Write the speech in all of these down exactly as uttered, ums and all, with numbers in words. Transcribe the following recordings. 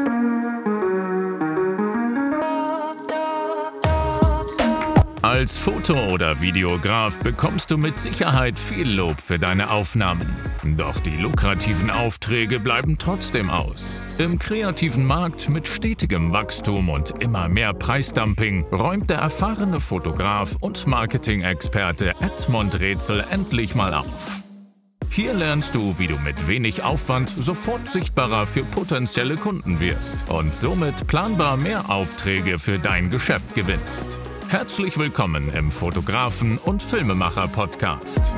Als Foto- oder Videograf bekommst du mit Sicherheit viel Lob für deine Aufnahmen. Doch die lukrativen Aufträge bleiben trotzdem aus. Im kreativen Markt mit stetigem Wachstum und immer mehr Preisdumping räumt der erfahrene Fotograf und Marketing-Experte Edmund Rätsel endlich mal auf. Hier lernst du, wie du mit wenig Aufwand sofort sichtbarer für potenzielle Kunden wirst und somit planbar mehr Aufträge für dein Geschäft gewinnst. Herzlich willkommen im Fotografen- und Filmemacher-Podcast.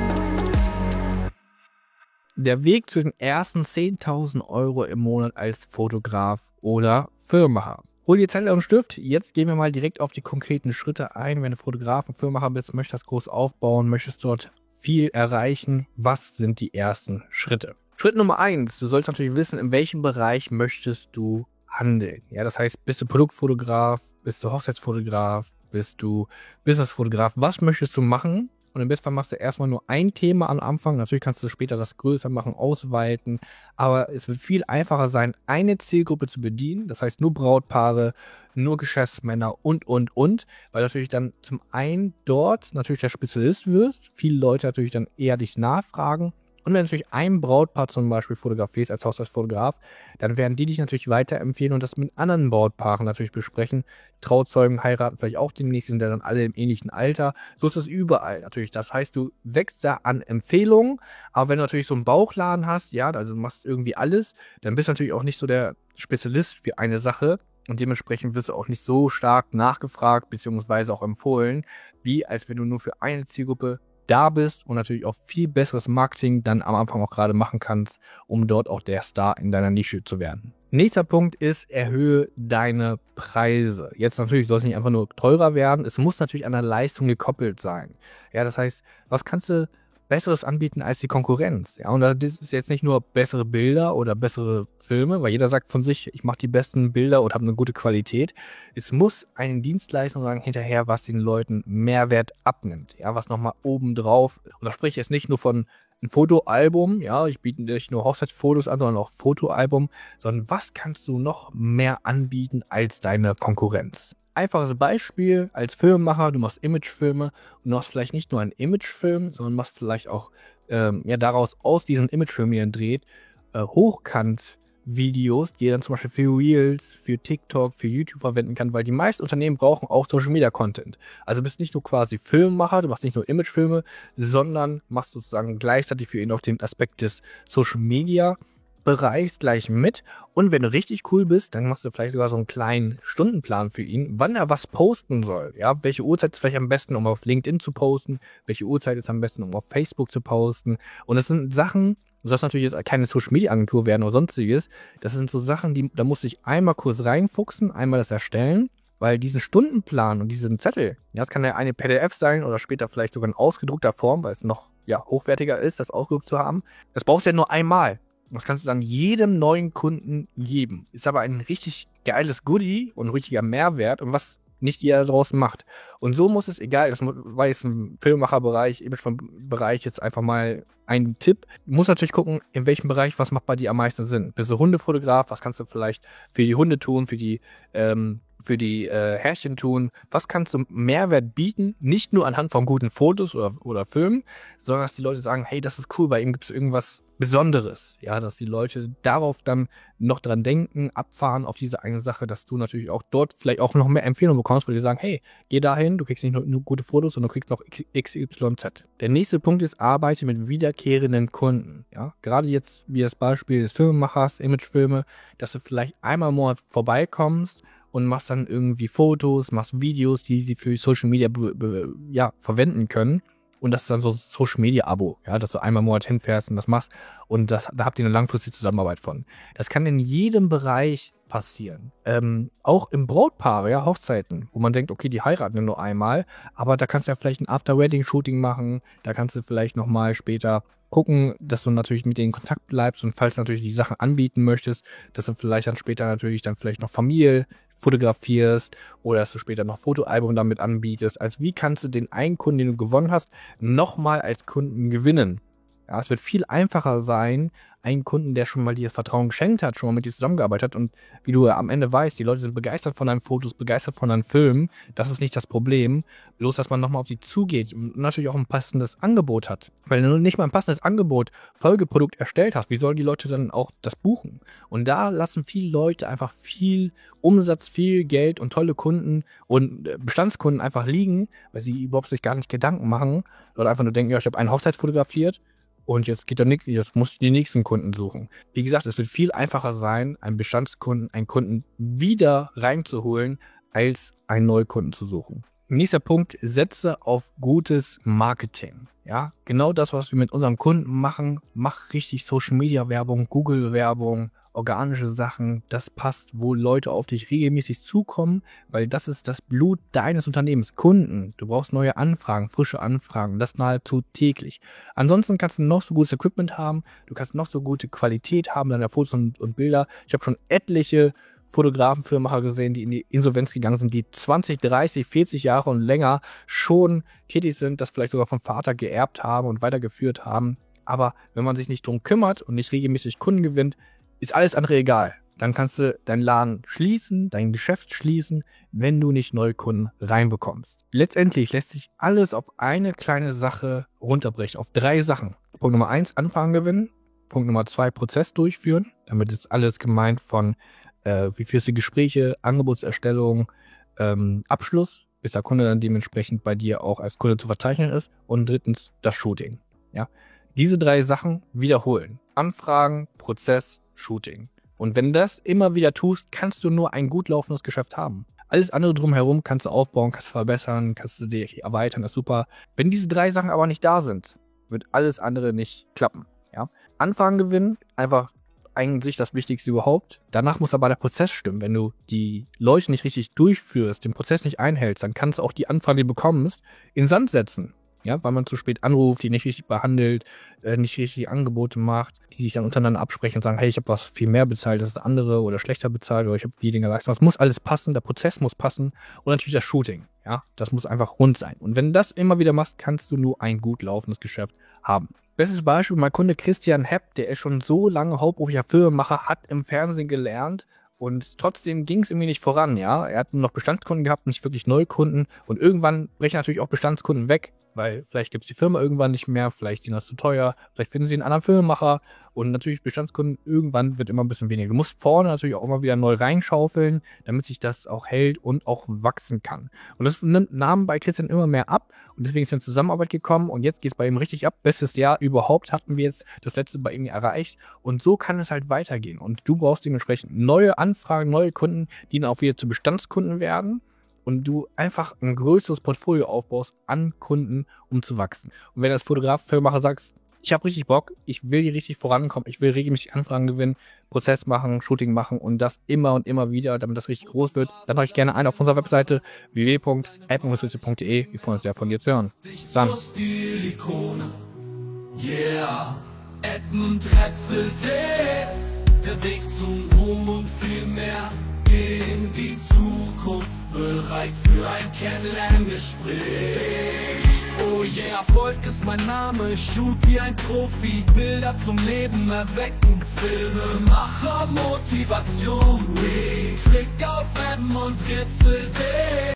Der Weg zu den ersten zehntausend Euro im Monat als Fotograf oder Filmemacher. Hol dir Zettel und Stift, jetzt gehen wir mal direkt auf die konkreten Schritte ein. Wenn du Fotograf und Filmemacher bist, möchtest das groß aufbauen, möchtest dort viel erreichen, was sind die ersten Schritte? Schritt Nummer eins, du sollst natürlich wissen, in welchem Bereich möchtest du handeln. Ja, das heißt, bist du Produktfotograf, bist du Hochzeitsfotograf, bist du Businessfotograf, was möchtest du machen? Und im besten Fall machst du erstmal nur ein Thema am Anfang. Natürlich kannst du später das größer machen, ausweiten. Aber es wird viel einfacher sein, eine Zielgruppe zu bedienen. Das heißt nur Brautpaare, nur Geschäftsmänner und, und, und. Weil natürlich dann zum einen dort natürlich der Spezialist wirst. Viele Leute natürlich dann eher dich nachfragen. Und wenn du natürlich ein Brautpaar zum Beispiel fotografierst als Hochzeitsfotograf, dann werden die dich natürlich weiterempfehlen und das mit anderen Brautpaaren natürlich besprechen. Trauzeugen heiraten vielleicht auch demnächst, sind ja dann alle im ähnlichen Alter. So ist es überall natürlich. Das heißt, du wächst da an Empfehlungen, aber wenn du natürlich so einen Bauchladen hast, ja, also du machst irgendwie alles, dann bist du natürlich auch nicht so der Spezialist für eine Sache und dementsprechend wirst du auch nicht so stark nachgefragt bzw. auch empfohlen, wie als wenn du nur für eine Zielgruppe da bist und natürlich auch viel besseres Marketing dann am Anfang auch gerade machen kannst, um dort auch der Star in deiner Nische zu werden. Nächster Punkt ist, erhöhe deine Preise. Jetzt natürlich soll es nicht einfach nur teurer werden, es muss natürlich an der Leistung gekoppelt sein. Ja, das heißt, was kannst du Besseres anbieten als die Konkurrenz? Ja, und das ist jetzt nicht nur bessere Bilder oder bessere Filme, weil jeder sagt von sich, ich mache die besten Bilder und habe eine gute Qualität. Es muss eine Dienstleistung sagen hinterher, was den Leuten Mehrwert abnimmt, ja, was nochmal obendrauf. Und da spreche ich jetzt nicht nur von ein Fotoalbum, ja, ich biete nicht nur Hochzeitsfotos an, sondern auch Fotoalbum, sondern was kannst du noch mehr anbieten als deine Konkurrenz? Einfaches Beispiel, als Filmemacher, du machst Imagefilme und du hast vielleicht nicht nur einen Imagefilm, sondern machst vielleicht auch ähm, ja, daraus aus diesen Imagefilmen, die ihr dreht, äh, Hochkant-Videos, die ihr dann zum Beispiel für Reels, für TikTok, für YouTube verwenden kann, weil die meisten Unternehmen brauchen auch Social-Media-Content. Also du bist nicht nur quasi Filmemacher, du machst nicht nur Imagefilme, sondern machst sozusagen gleichzeitig für ihn auch den Aspekt des Social-Media Bereichs gleich mit, und wenn du richtig cool bist, dann machst du vielleicht sogar so einen kleinen Stundenplan für ihn, wann er was posten soll, ja, welche Uhrzeit ist vielleicht am besten, um auf LinkedIn zu posten, welche Uhrzeit ist am besten, um auf Facebook zu posten, und das sind Sachen, du sollst natürlich jetzt keine Social-Media-Agentur werden oder sonstiges, das sind so Sachen, die, da musst du dich einmal kurz reinfuchsen, einmal das erstellen, weil diesen Stundenplan und diesen Zettel, ja, das kann ja eine P D F sein oder später vielleicht sogar in ausgedruckter Form, weil es noch ja, hochwertiger ist, das ausgedruckt zu haben, das brauchst du ja nur einmal. Das kannst du dann jedem neuen Kunden geben. Ist aber ein richtig geiles Goodie und ein richtiger Mehrwert und was nicht jeder draußen macht. Und so muss es, egal, das war jetzt im Filmemacherbereich, Imagebereich jetzt einfach mal ein Tipp. Du musst natürlich gucken, in welchem Bereich, was macht bei dir am meisten Sinn. Bist du Hundefotograf, was kannst du vielleicht für die Hunde tun, für die ähm, für die äh, Herrchen tun, was kannst du Mehrwert bieten, nicht nur anhand von guten Fotos oder, oder Filmen, sondern dass die Leute sagen, hey, das ist cool, bei ihm gibt es irgendwas Besonderes, ja, dass die Leute darauf dann noch dran denken, abfahren auf diese eine Sache, dass du natürlich auch dort vielleicht auch noch mehr Empfehlungen bekommst, weil die sagen, hey, geh dahin, du kriegst nicht nur, nur gute Fotos, sondern du kriegst noch X Y Z. Der nächste Punkt ist, arbeite mit wiederkehrenden Kunden, ja, gerade jetzt wie das Beispiel des Filmemachers, Imagefilme, dass du vielleicht einmal im Monat vorbeikommst und machst dann irgendwie Fotos, machst Videos, die sie für Social Media be, be, ja, verwenden können. Und das ist dann so Social Media Abo, ja, dass du einmal im Monat hinfährst und das machst. Und das, da habt ihr eine langfristige Zusammenarbeit von. Das kann in jedem Bereich passieren. Ähm, auch im Brautpaar, ja, Hochzeiten, wo man denkt, okay, die heiraten ja nur einmal, aber da kannst du ja vielleicht ein After-Wedding-Shooting machen, da kannst du vielleicht nochmal später gucken, dass du natürlich mit denen in Kontakt bleibst und falls du natürlich die Sachen anbieten möchtest, dass du vielleicht dann später natürlich dann vielleicht noch Familie fotografierst oder dass du später noch Fotoalbum damit anbietest. Also wie kannst du den einen Kunden, den du gewonnen hast, nochmal als Kunden gewinnen? Ja, es wird viel einfacher sein, einen Kunden, der schon mal dir das Vertrauen geschenkt hat, schon mal mit dir zusammengearbeitet hat und wie du am Ende weißt, die Leute sind begeistert von deinen Fotos, begeistert von deinen Filmen, das ist nicht das Problem, bloß dass man nochmal auf die zugeht und natürlich auch ein passendes Angebot hat. Weil wenn du nicht mal ein passendes Angebot, Folgeprodukt erstellt hast, wie sollen die Leute dann auch das buchen? Und da lassen viele Leute einfach viel Umsatz, viel Geld und tolle Kunden und Bestandskunden einfach liegen, weil sie überhaupt sich gar nicht Gedanken machen oder einfach nur denken, ja, ich habe eine Hochzeit fotografiert, und jetzt geht da nichts, jetzt muss ich die nächsten Kunden suchen. Wie gesagt, es wird viel einfacher sein, einen Bestandskunden, einen Kunden wieder reinzuholen, als einen Neukunden zu suchen. Nächster Punkt, setze auf gutes Marketing. Ja, genau das, was wir mit unserem Kunden machen, mach richtig Social Media Werbung, Google Werbung, organische Sachen, das passt, wo Leute auf dich regelmäßig zukommen, weil das ist das Blut deines Unternehmens. Kunden, du brauchst neue Anfragen, frische Anfragen, das nahezu täglich. Ansonsten kannst du noch so gutes Equipment haben, du kannst noch so gute Qualität haben deiner Fotos und, und Bilder. Ich habe schon etliche Fotografen, Filmemacher gesehen, die in die Insolvenz gegangen sind, die zwanzig, dreißig, vierzig Jahre und länger schon tätig sind, das vielleicht sogar vom Vater geerbt haben und weitergeführt haben. Aber wenn man sich nicht drum kümmert und nicht regelmäßig Kunden gewinnt, ist alles andere egal. Dann kannst du deinen Laden schließen, dein Geschäft schließen, wenn du nicht neue Kunden reinbekommst. Letztendlich lässt sich alles auf eine kleine Sache runterbrechen, auf drei Sachen. Punkt Nummer eins, Anfragen gewinnen. Punkt Nummer zwei, Prozess durchführen. Damit ist alles gemeint von, äh, wie führst du Gespräche, Angebotserstellung, ähm, Abschluss, bis der Kunde dann dementsprechend bei dir auch als Kunde zu verzeichnen ist. Und drittens, das Shooting. Ja, diese drei Sachen wiederholen. Anfragen, Prozess, Shooting. Und wenn du das immer wieder tust, kannst du nur ein gut laufendes Geschäft haben. Alles andere drumherum kannst du aufbauen, kannst du verbessern, kannst du dich erweitern, das ist super. Wenn diese drei Sachen aber nicht da sind, wird alles andere nicht klappen. Ja? Anfragen gewinnen, einfach eigentlich das Wichtigste überhaupt. Danach muss aber der Prozess stimmen. Wenn du die Leute nicht richtig durchführst, den Prozess nicht einhältst, dann kannst du auch die Anfragen, die du bekommst, in den Sand setzen. Ja, weil man zu spät anruft, die nicht richtig behandelt, äh, nicht richtig Angebote macht, die sich dann untereinander absprechen und sagen, hey, ich habe was viel mehr bezahlt als das andere oder schlechter bezahlt oder ich habe weniger geleistet. Das muss alles passen, der Prozess muss passen und natürlich das Shooting. Ja, das muss einfach rund sein. Und wenn du das immer wieder machst, kannst du nur ein gut laufendes Geschäft haben. Bestes Beispiel, mein Kunde Christian Hepp, der ist schon so lange hauptberuflicher Filmemacher, hat im Fernsehen gelernt. Und trotzdem ging es irgendwie nicht voran, ja. Er hat nur noch Bestandskunden gehabt, nicht wirklich Neukunden. Und irgendwann brechen natürlich auch Bestandskunden weg, weil vielleicht gibt es die Firma irgendwann nicht mehr, vielleicht ist ihnen das zu teuer, vielleicht finden sie einen anderen Filmemacher. Und natürlich Bestandskunden, irgendwann wird immer ein bisschen weniger. Du musst vorne natürlich auch immer wieder neu reinschaufeln, damit sich das auch hält und auch wachsen kann. Und das nahm bei Christian immer mehr ab. Und deswegen ist eine Zusammenarbeit gekommen. Und jetzt geht es bei ihm richtig ab. Bestes Jahr überhaupt hatten wir jetzt das letzte bei ihm erreicht. Und so kann es halt weitergehen. Und du brauchst dementsprechend neue Anfragen, neue Kunden, die dann auch wieder zu Bestandskunden werden. Und du einfach ein größeres Portfolio aufbaust an Kunden, um zu wachsen. Und wenn du als Fotograf, Filmemacher sagst, ich habe richtig Bock, ich will hier richtig vorankommen, ich will regelmäßig Anfragen gewinnen, Prozess machen, Shooting machen und das immer und immer wieder, damit das richtig groß wird, dann trage ich gerne ein auf unserer Webseite w w w punkt admin punkt de. Wir freuen uns sehr von dir zu hören. Bis dann. Yeah, Edmund Retzelte, der Weg zum Ruhm und viel mehr in die Zukunft, bereit für ein Kennenlerngespräch. Oh yeah, Erfolg ist mein Name, ich shoot wie ein Profi, Bilder zum Leben erwecken, Filme, Macher, Motivation, we klick auf Edmund Retzelte.